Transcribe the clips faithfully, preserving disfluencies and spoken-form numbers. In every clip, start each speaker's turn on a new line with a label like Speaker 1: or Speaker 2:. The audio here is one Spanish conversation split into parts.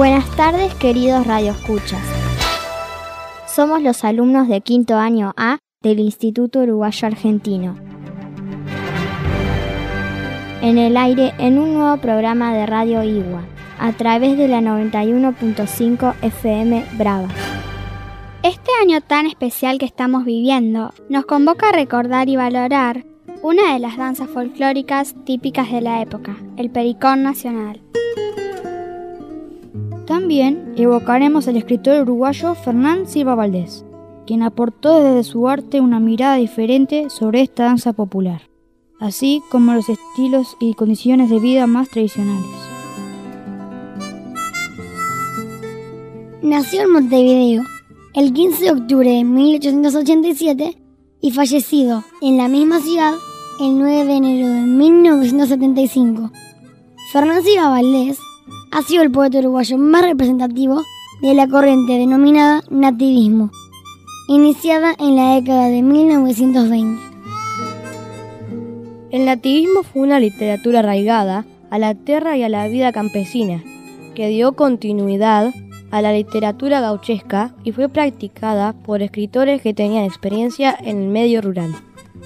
Speaker 1: Buenas tardes, queridos radioescuchas. Somos los alumnos de quinto año A del Instituto Uruguayo Argentino. En el aire, en un nuevo programa de Radio Igua, a través de la noventa y uno punto cinco F M Brava.
Speaker 2: Este año tan especial que estamos viviendo nos convoca a recordar y valorar una de las danzas folclóricas típicas de la época, el pericón nacional.
Speaker 3: También evocaremos al escritor uruguayo Fernán Silva Valdés, quien aportó desde su arte una mirada diferente sobre esta danza popular, así como los estilos y condiciones de vida más tradicionales.
Speaker 4: Nació en Montevideo el quince de octubre de mil ochocientos ochenta y siete y fallecido en la misma ciudad el nueve de enero de mil novecientos setenta y cinco. Fernán Silva Valdés ha sido el poeta uruguayo más representativo de la corriente denominada nativismo, iniciada en la década de mil novecientos veinte.
Speaker 5: El nativismo fue una literatura arraigada a la tierra y a la vida campesina, que dio continuidad a la literatura gauchesca y fue practicada por escritores que tenían experiencia en el medio rural.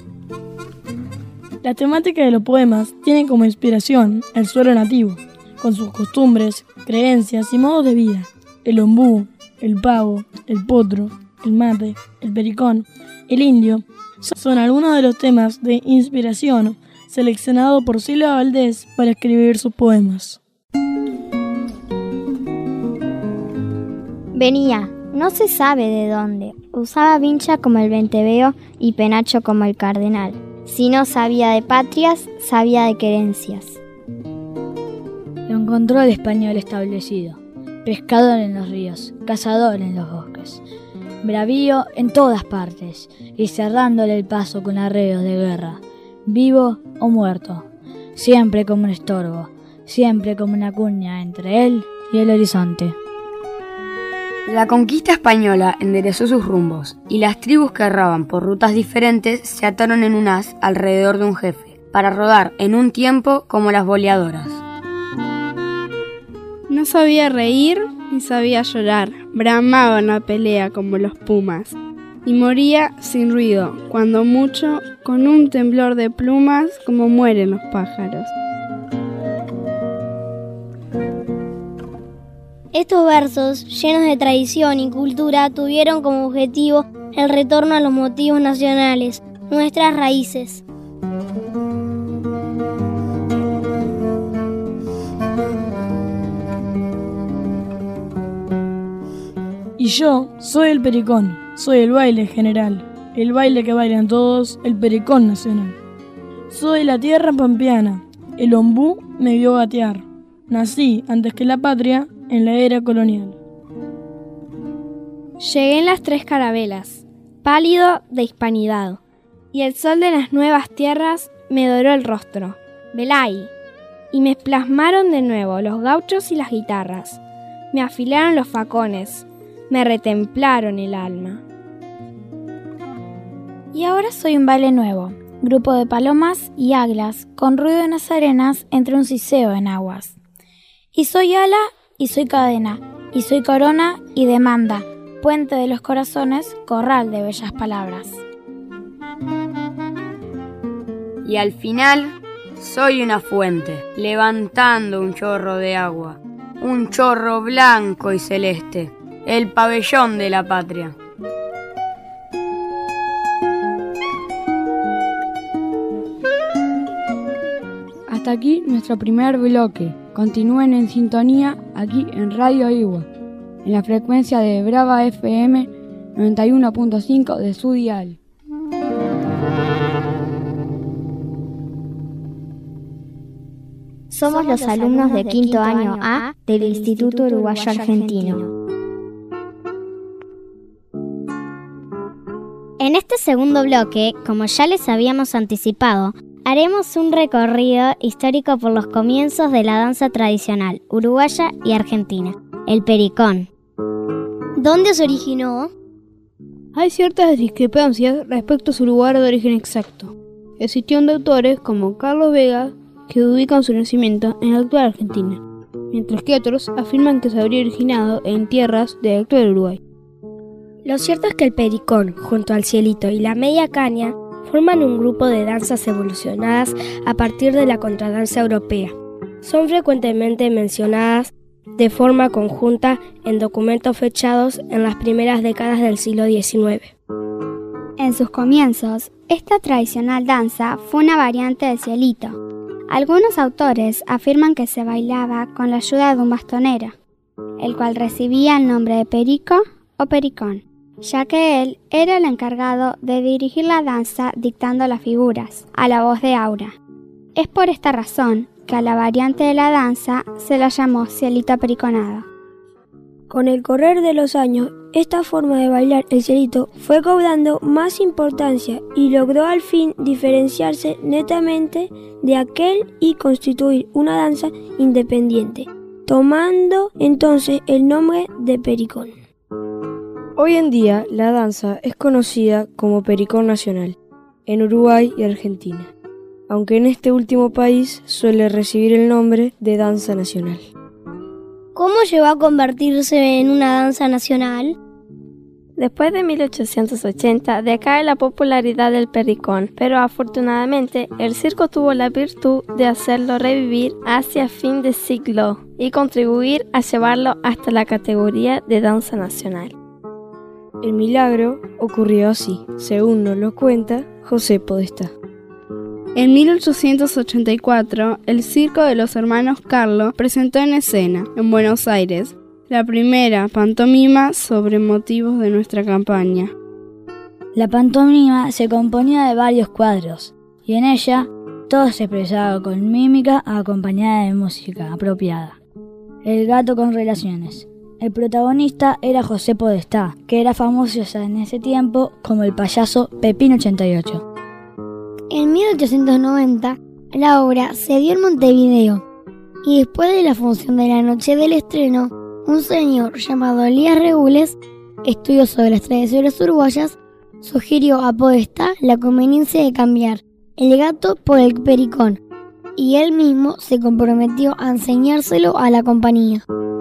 Speaker 6: La temática de los poemas tiene como inspiración el suelo nativo, con sus costumbres, creencias y modos de vida. El ombú, el pavo, el potro, el mate, el pericón, el indio, son algunos de los temas de inspiración seleccionados por Silva Valdés para escribir sus poemas.
Speaker 1: Venía, no se sabe de dónde, usaba vincha como el venteveo y penacho como el cardenal. Si no sabía de patrias, sabía de querencias.
Speaker 3: Lo encontró el español establecido, pescador en los ríos, cazador en los bosques, bravío en todas partes y cerrándole el paso con arreos de guerra, vivo o muerto, siempre como un estorbo, siempre como una cuña entre él y el horizonte.
Speaker 7: La conquista española enderezó sus rumbos y las tribus que erraban por rutas diferentes se ataron en un haz alrededor de un jefe, para rodar en un tiempo como las boleadoras.
Speaker 8: No sabía reír ni sabía llorar, bramaba en la pelea como los pumas, y moría sin ruido, cuando mucho, con un temblor de plumas como mueren los pájaros.
Speaker 4: Estos versos, llenos de tradición y cultura, tuvieron como objetivo el retorno a los motivos nacionales, nuestras raíces.
Speaker 6: Y yo soy el pericón, soy el baile general, el baile que bailan todos, el pericón nacional. Soy la tierra pampeana, el ombú me vio gatear. Nací antes que la patria en la era colonial.
Speaker 2: Llegué en las tres carabelas, pálido de hispanidad, y el sol de las nuevas tierras me doró el rostro, velay, y me plasmaron de nuevo los gauchos y las guitarras, me afilaron los facones, me retemplaron el alma.
Speaker 3: Y ahora soy un baile nuevo, grupo de palomas y águilas, con ruido en las arenas entre un siseo en aguas. Y soy ala y soy cadena, y soy corona y demanda, puente de los corazones, corral de bellas palabras.
Speaker 7: Y al final soy una fuente, levantando un chorro de agua, un chorro blanco y celeste, el pabellón de la patria.
Speaker 9: Hasta aquí nuestro primer bloque. Continúen en sintonía aquí en Radio Igua, en la frecuencia de Brava F M noventa y uno punto cinco de su dial.
Speaker 1: Somos los alumnos de quinto año A del Instituto Uruguayo Argentino. En este segundo bloque, como ya les habíamos anticipado, haremos un recorrido histórico por los comienzos de la danza tradicional uruguaya y argentina, el pericón.
Speaker 4: ¿Dónde se originó?
Speaker 8: Hay ciertas discrepancias respecto a su lugar de origen exacto, excepción de autores como Carlos Vega, que ubican su nacimiento en la actual Argentina.
Speaker 2: mientras que otros afirman que se habría originado en tierras del actual Uruguay.
Speaker 10: Lo cierto es que el pericón, junto al cielito y la media caña, forman un grupo de danzas evolucionadas a partir de la contradanza europea. Son frecuentemente mencionadas de forma conjunta en documentos fechados en las primeras décadas del siglo diecinueve.
Speaker 11: En sus comienzos, esta tradicional danza fue una variante del cielito. Algunos autores afirman que se bailaba con la ayuda de un bastonero, el cual recibía el nombre de perico o pericón, ya que él era el encargado de dirigir la danza dictando las figuras, a la voz de aura. Es por esta razón que a la variante de la danza se la llamó cielito periconado.
Speaker 10: Con el correr de los años, esta forma de bailar el cielito fue cobrando más importancia y logró al fin diferenciarse netamente de aquel y constituir una danza independiente, tomando entonces el nombre de pericón.
Speaker 5: Hoy en día la danza es conocida como pericón nacional en Uruguay y Argentina, aunque en este último país suele recibir el nombre de danza nacional.
Speaker 4: ¿Cómo llegó a convertirse en una danza nacional?
Speaker 12: Después de mil ochocientos ochenta decae la popularidad del pericón, pero afortunadamente el circo tuvo la virtud de hacerlo revivir hacia fin de siglo y contribuir a llevarlo hasta la categoría de danza nacional.
Speaker 5: El milagro ocurrió así, según nos lo cuenta José Podestá.
Speaker 8: En mil ochocientos ochenta y cuatro, el circo de los hermanos Carlo presentó en escena, en Buenos Aires, la primera pantomima sobre motivos de nuestra campaña.
Speaker 3: La pantomima se componía de varios cuadros, y en ella todo se expresaba con mímica acompañada de música apropiada. El gato con relaciones. El protagonista era José Podestá, que era famoso ya en ese tiempo como el payaso Pepín ochenta y ocho.
Speaker 4: En mil ochocientos noventa, la obra se dio en Montevideo, y después de la función de la noche del estreno, un señor llamado Elías Regules, estudioso de las tradiciones uruguayas, sugirió a Podestá la conveniencia de cambiar el gato por el pericón, y él mismo se comprometió a enseñárselo a la compañía.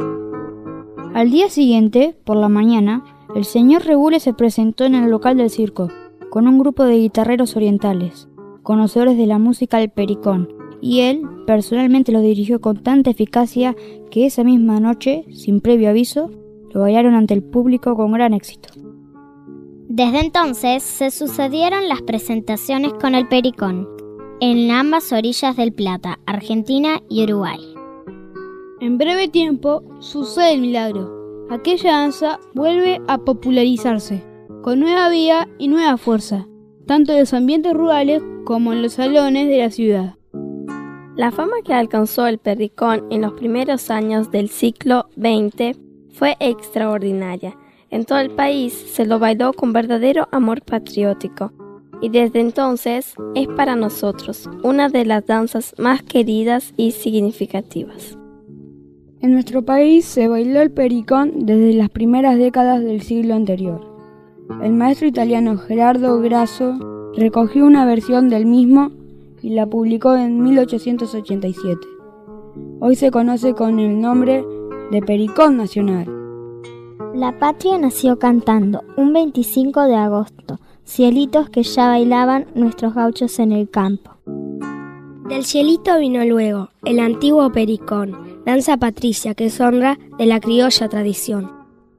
Speaker 13: Al día siguiente, por la mañana, el señor Regules se presentó en el local del circo, con un grupo de guitarreros orientales, conocedores de la música del pericón, y él personalmente lo dirigió con tanta eficacia que esa misma noche, sin previo aviso, lo bailaron ante el público con gran éxito.
Speaker 1: Desde entonces se sucedieron las presentaciones con el pericón, en ambas orillas del Plata, Argentina y Uruguay.
Speaker 2: En breve tiempo sucede el milagro. Aquella danza vuelve a popularizarse, con nueva vida y nueva fuerza, tanto en los ambientes rurales como en los salones de la ciudad.
Speaker 12: La fama que alcanzó el pericón en los primeros años del siglo veinte fue extraordinaria. En todo el país se lo bailó con verdadero amor patriótico, y desde entonces es para nosotros una de las danzas más queridas y significativas.
Speaker 9: En nuestro país se bailó el pericón desde las primeras décadas del siglo anterior. El maestro italiano Gerardo Grasso recogió una versión del mismo y la publicó en mil ochocientos ochenta y siete. Hoy se conoce con el nombre de pericón nacional.
Speaker 1: La patria nació cantando un veinticinco de agosto, cielitos que ya bailaban nuestros gauchos en el campo.
Speaker 10: Del cielito vino luego el antiguo pericón, danza patricia que es honra de la criolla tradición.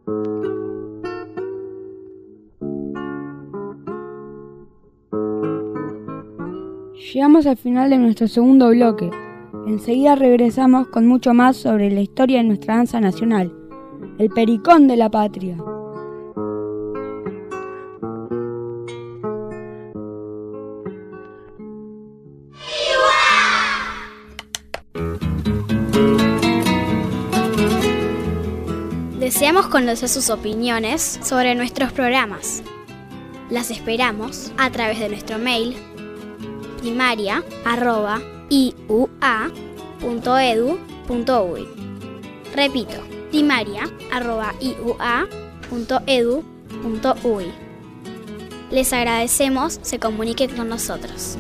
Speaker 9: Llegamos al final de nuestro segundo bloque. Enseguida regresamos con mucho más sobre la historia de nuestra danza nacional, el pericón de la patria.
Speaker 14: Deseamos conocer sus opiniones sobre nuestros programas. Las esperamos a través de nuestro mail primaria arroba i u a punto e d u punto u y. Repito, primaria arroba i u a punto e d u punto u y. Les agradecemos se comuniquen con nosotros.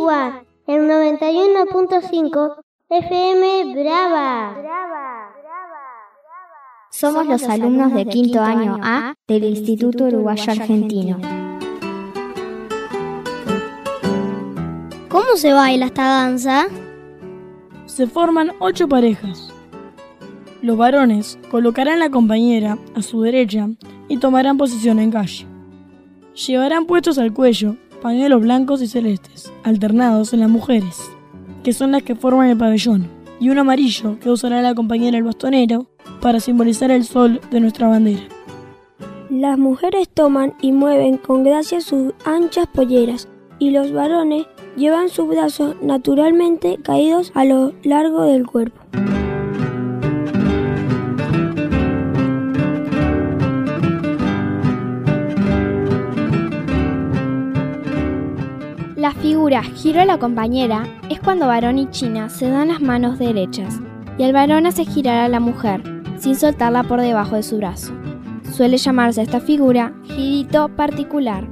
Speaker 15: U A, en noventa y uno punto cinco F M Brava.
Speaker 1: Somos los alumnos de quinto año A del Instituto Uruguayo Argentino.
Speaker 15: ¿Cómo se baila esta danza?
Speaker 6: Se forman ocho parejas. Los varones colocarán la compañera a su derecha y tomarán posición en calle. Llevarán puestos al cuello pañuelos blancos y celestes, alternados en las mujeres, que son las que forman el pabellón, y un amarillo que usará la compañera el bastonero para simbolizar el sol de nuestra bandera.
Speaker 10: Las mujeres toman y mueven con gracia sus anchas polleras, y los varones llevan sus brazos naturalmente caídos a lo largo del cuerpo.
Speaker 2: La figura giro a la compañera es cuando varón y china se dan las manos derechas y el varón hace girar a la mujer sin soltarla por debajo de su brazo. Suele llamarse esta figura girito particular.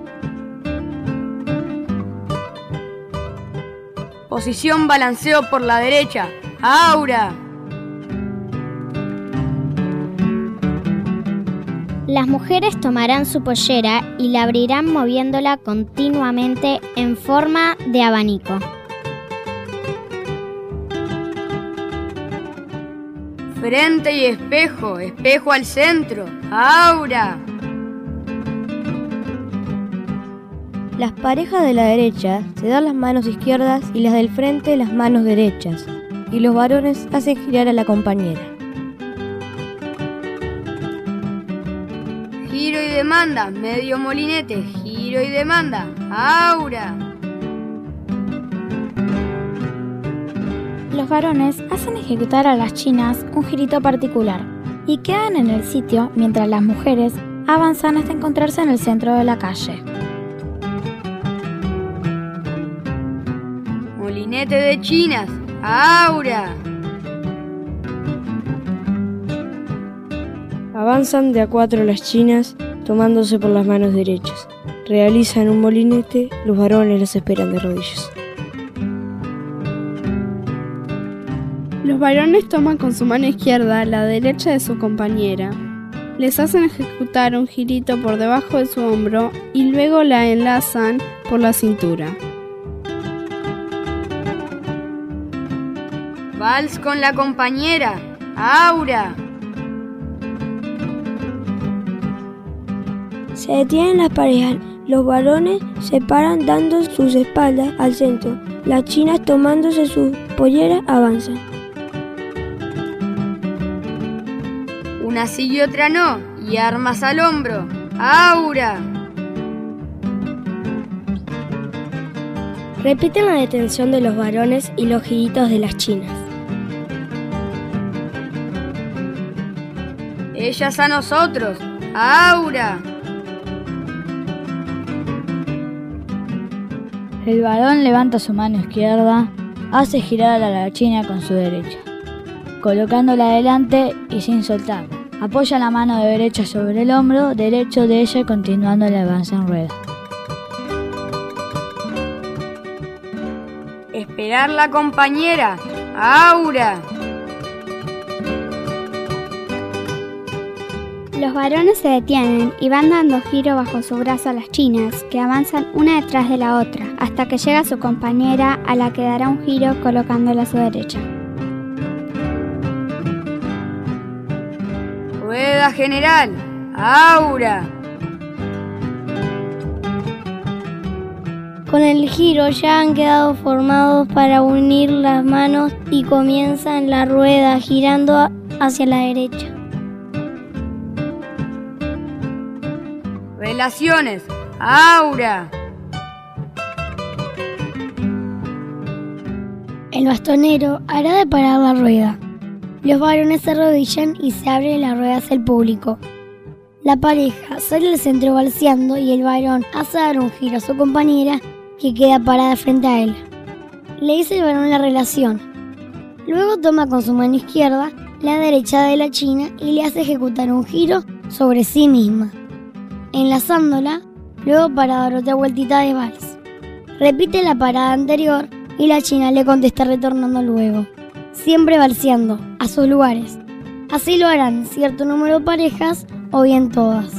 Speaker 7: Posición balanceo por la derecha. ¡Aura!
Speaker 1: Las mujeres tomarán su pollera y la abrirán moviéndola continuamente en forma de abanico.
Speaker 7: Frente y espejo, espejo al centro. ¡Aura!
Speaker 5: Las parejas de la derecha se dan las manos izquierdas y las del frente las manos derechas, y los varones hacen girar a la compañera.
Speaker 7: Giro y demanda, medio molinete, giro y demanda, aura.
Speaker 2: Los varones hacen ejecutar a las chinas un girito particular y quedan en el sitio mientras las mujeres avanzan hasta encontrarse en el centro de la calle.
Speaker 7: Molinete de chinas, aura.
Speaker 16: Avanzan de a cuatro las chinas, tomándose por las manos derechas. Realizan un molinete, los varones las esperan de rodillas.
Speaker 8: Los varones toman con su mano izquierda la derecha de su compañera. Les hacen ejecutar un girito por debajo de su hombro y luego la enlazan por la cintura.
Speaker 7: Vals con la compañera, aura.
Speaker 10: Se detienen las parejas, los varones se paran dando sus espaldas al centro, las chinas tomándose sus polleras avanzan.
Speaker 7: Una sí y otra no, y armas al hombro, aura.
Speaker 10: Repiten la detención de los varones y los giritos de las chinas.
Speaker 7: Ellas a nosotros, aura.
Speaker 3: El varón levanta su mano izquierda, hace girar a la china con su derecha, colocándola adelante y sin soltarla. Apoya la mano de derecha sobre el hombro derecho de ella continuando el avance en rueda.
Speaker 7: Esperar la compañera, aura.
Speaker 11: Los varones se detienen y van dando giro bajo su brazo a las chinas, que avanzan una detrás de la otra, hasta que llega su compañera, a la que dará un giro colocándola a su derecha.
Speaker 7: Rueda general, aura.
Speaker 15: Con el giro ya han quedado formados para unir las manos y comienzan la rueda girando hacia la derecha.
Speaker 7: Relaciones, aura.
Speaker 4: El bastonero hará de parar la rueda. Los varones se arrodillan y se abre la rueda hacia el público. La pareja sale al centro balseando y el varón hace dar un giro a su compañera, que queda parada frente a él. Le dice el varón la relación. Luego toma con su mano izquierda la derecha de la china y le hace ejecutar un giro sobre sí misma, enlazándola, luego para dar otra vueltita de vals. Repite la parada anterior y la china le contesta retornando luego, siempre valseando a sus lugares. Así lo harán cierto número de parejas o bien todas.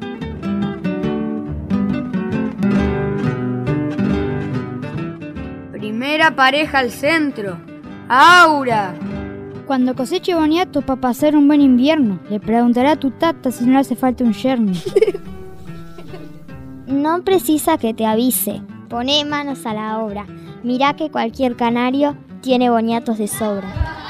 Speaker 7: Primera pareja al centro. ¡Aura!
Speaker 13: Cuando coseche boniato para pasar un buen invierno, le preguntará a tu tata si no le hace falta un yerno.
Speaker 1: No precisa que te avise. Poné manos a la obra. Mirá que cualquier canario tiene boniatos de sobra.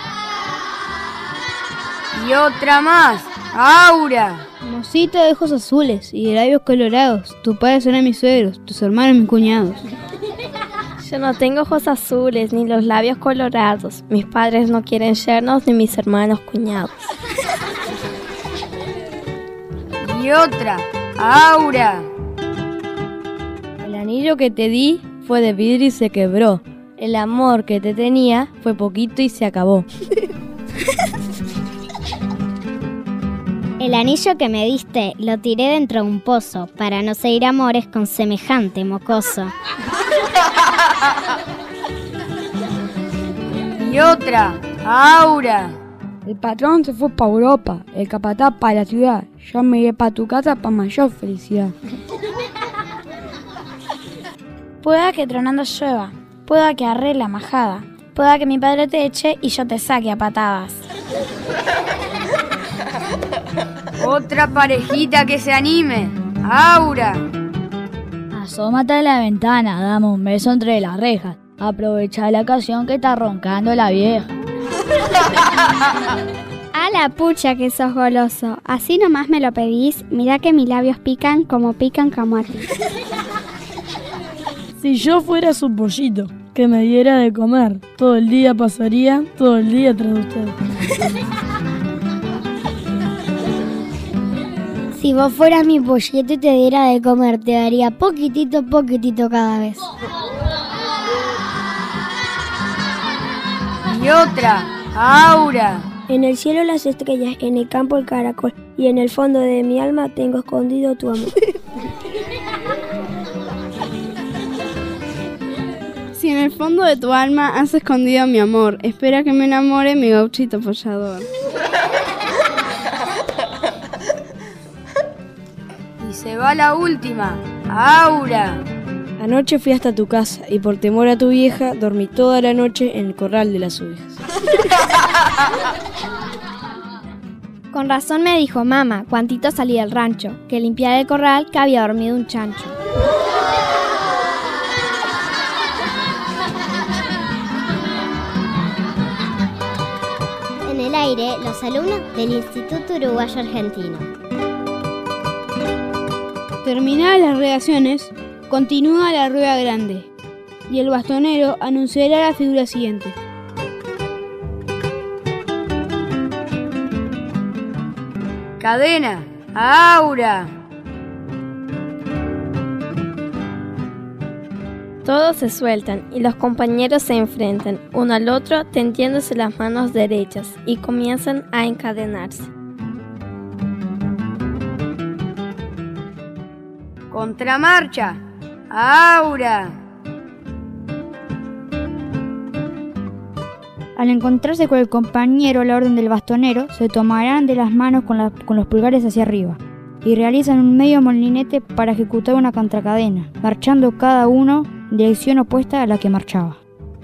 Speaker 7: Y otra más. ¡Aura!
Speaker 9: Mocita de ojos azules y de labios colorados. Tus padres son mis suegros, tus hermanos mis cuñados.
Speaker 12: Yo no tengo ojos azules ni los labios colorados. Mis padres no quieren yernos ni mis hermanos cuñados.
Speaker 7: Y otra. ¡Aura!
Speaker 5: El anillo que te di fue de vidrio y se quebró. El amor que te tenía fue poquito y se acabó.
Speaker 1: El anillo que me diste lo tiré dentro de un pozo para no seguir amores con semejante mocoso.
Speaker 7: Y otra. ¡Aura!
Speaker 9: El patrón se fue para Europa, el capataz para la ciudad. Yo me iré para tu casa para mayor felicidad.
Speaker 17: Pueda que tronando llueva, pueda que arre la majada, pueda que mi padre te eche y yo te saque a patadas.
Speaker 7: Otra parejita que se anime. ¡Aura!
Speaker 3: Asómate a la ventana, dame un beso entre las rejas. Aprovecha la ocasión que está roncando la vieja.
Speaker 11: A la pucha que sos goloso. Así nomás me lo pedís. Mirá que mis labios pican como pican camotes.
Speaker 6: Si yo fuera su pollito, que me diera de comer, todo el día pasaría, todo el día tras usted.
Speaker 4: Si vos fueras mi pollito y te diera de comer, te daría poquitito, poquitito cada vez.
Speaker 7: Y otra. ¡Aura!
Speaker 10: En el cielo las estrellas, en el campo el caracol, y en el fondo de mi alma tengo escondido tu amor.
Speaker 8: Si en el fondo de tu alma has escondido mi amor, espera que me enamore mi gauchito follador.
Speaker 7: Y se va la última. ¡Aura!
Speaker 16: Anoche fui hasta tu casa y por temor a tu vieja dormí toda la noche en el corral de las ovejas.
Speaker 2: Con razón me dijo mamá, cuantito salí del rancho, que limpiara el corral que había dormido un chancho.
Speaker 1: En el aire, los alumnos del Instituto Uruguayo Argentino.
Speaker 9: Terminadas las redacciones, continúa la rueda grande y el bastonero anunciará la figura siguiente.
Speaker 7: Cadena. ¡Aura!
Speaker 12: Todos se sueltan y los compañeros se enfrentan uno al otro tendiéndose las manos derechas y comienzan a encadenarse.
Speaker 7: Contramarcha. ¡Aura!
Speaker 13: Al encontrarse con el compañero a la orden del bastonero, se tomarán de las manos con, la, con los pulgares hacia arriba y realizan un medio molinete para ejecutar una contracadena, marchando cada uno en dirección opuesta a la que marchaba.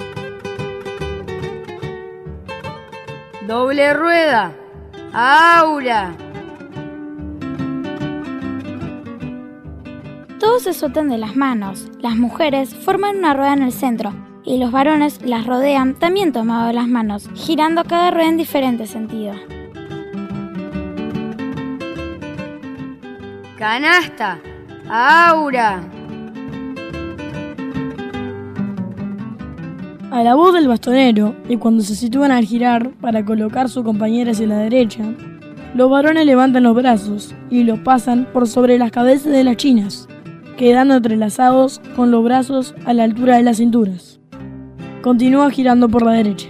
Speaker 7: Doble rueda. ¡Aura!
Speaker 17: Todos se sueltan de las manos. Las mujeres forman una rueda en el centro y los varones las rodean también tomados de las manos, girando cada rueda en diferente sentido.
Speaker 7: Canasta. ¡Aura!
Speaker 6: A la voz del bastonero, y cuando se sitúan al girar para colocar su compañera hacia la derecha, los varones levantan los brazos y los pasan por sobre las cabezas de las chinas, quedando entrelazados con los brazos a la altura de las cinturas. Continúa girando por la derecha.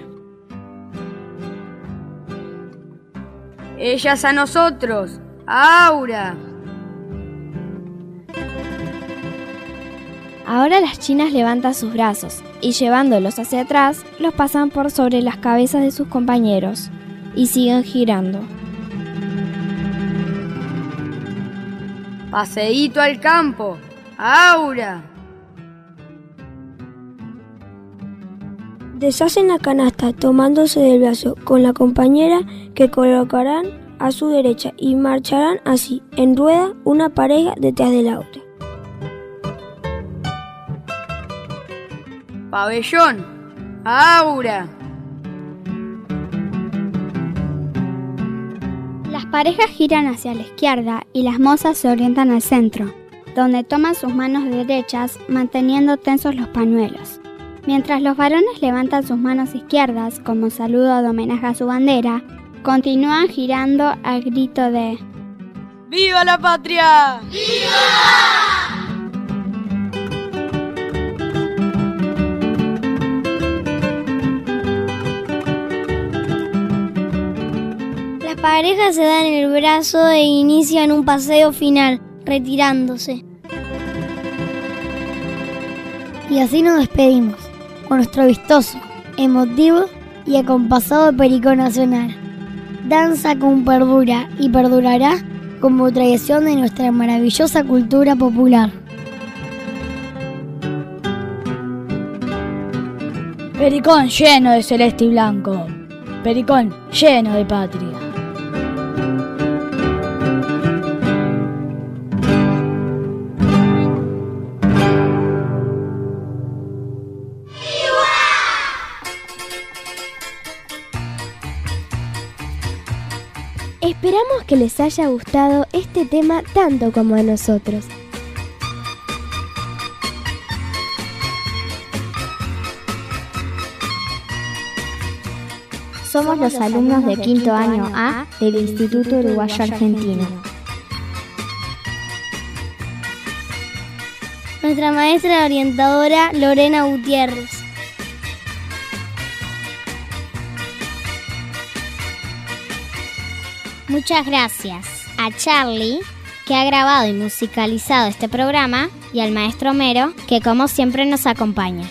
Speaker 7: Ellas a nosotros. ¡Aura!
Speaker 2: Ahora las chinas levantan sus brazos y llevándolos hacia atrás, los pasan por sobre las cabezas de sus compañeros y siguen girando.
Speaker 7: Paseíto al campo. ¡Aura!
Speaker 15: Deshacen la canasta tomándose del brazo con la compañera que colocarán a su derecha y marcharán así, en rueda, una pareja detrás de la otra.
Speaker 7: Pabellón. ¡Aura!
Speaker 11: Las parejas giran hacia la izquierda y las mozas se orientan al centro, donde toman sus manos derechas manteniendo tensos los pañuelos. Mientras los varones levantan sus manos izquierdas como saludo de homenaje a su bandera, continúan girando al grito de
Speaker 6: ¡Viva la patria!
Speaker 15: Las parejas se dan el brazo e inician un paseo final, retirándose.
Speaker 4: Y así nos despedimos, con nuestro vistoso, emotivo y acompasado pericón nacional. Danza con perdura y perdurará como tradición de nuestra maravillosa cultura popular.
Speaker 3: Pericón lleno de celeste y blanco, pericón lleno de patria.
Speaker 2: Esperamos que les haya gustado este tema tanto como a nosotros.
Speaker 1: Somos los alumnos de quinto año A del Instituto Uruguayo Argentino.
Speaker 15: Nuestra maestra orientadora Lorena Gutiérrez.
Speaker 1: Muchas gracias a Charlie, que ha grabado y musicalizado este programa, y al maestro Homero, que como siempre nos acompaña.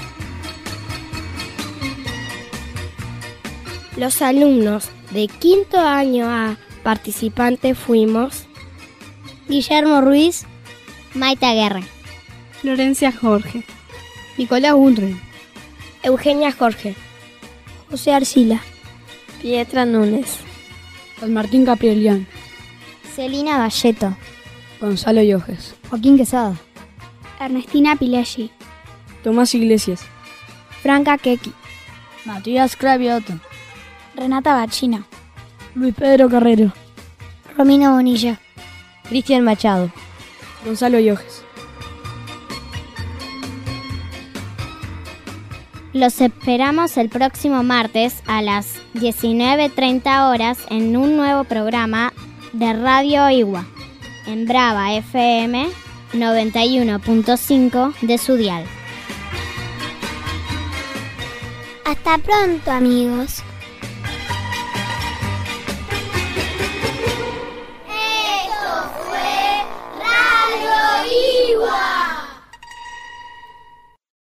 Speaker 10: Los alumnos de quinto año A participantes fuimos
Speaker 15: Guillermo Ruiz,
Speaker 1: Maita Guerra,
Speaker 8: Florencia Jorge,
Speaker 6: Nicolás Unren,
Speaker 10: Eugenia Jorge,
Speaker 15: José Arcila,
Speaker 12: Pietra Núñez,
Speaker 9: Juan Martín Caprielian,
Speaker 1: Celina Valleto,
Speaker 9: Gonzalo Llojes,
Speaker 3: Joaquín Quesada,
Speaker 11: Ernestina Pileschi,
Speaker 9: Tomás Iglesias,
Speaker 2: Franca Keki,
Speaker 3: Matías Cravioto,
Speaker 17: Renata Bachina,
Speaker 6: Luis Pedro Carrero,
Speaker 4: Romina Bonilla,
Speaker 5: Cristian Machado,
Speaker 9: Gonzalo Llojes.
Speaker 1: Los esperamos el próximo martes a las diecinueve treinta horas en un nuevo programa de Radio Igua, en Brava F M noventa y uno punto cinco de su dial.
Speaker 15: Hasta pronto, amigos.